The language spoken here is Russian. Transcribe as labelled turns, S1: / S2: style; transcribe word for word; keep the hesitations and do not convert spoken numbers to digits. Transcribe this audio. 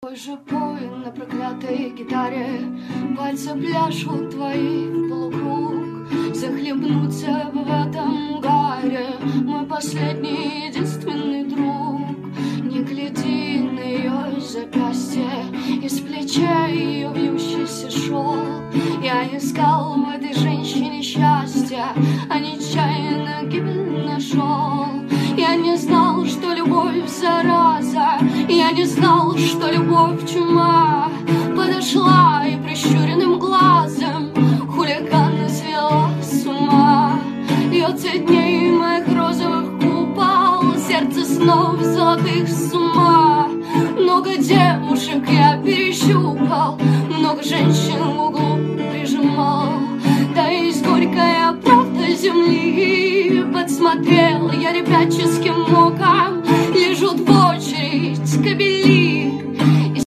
S1: Твой же бой на проклятой гитаре, пальцы пляшут твои в полукруг. Захлебнуться бы в этом гаре, мой последний единственный друг. Не гляди на ее запястье, из плеча ее вьющийся шел. Я искал в этой женщине счастья, а нечаянно гибель нашел. Я не знал, что любовь зараза, я не знал, что любовь чума. Подошла и прищуренным глазом хулигана свела с ума. Льется дней моих розовых купол, сердце снов золотых с ума. Много девушек я перещупал, много женщин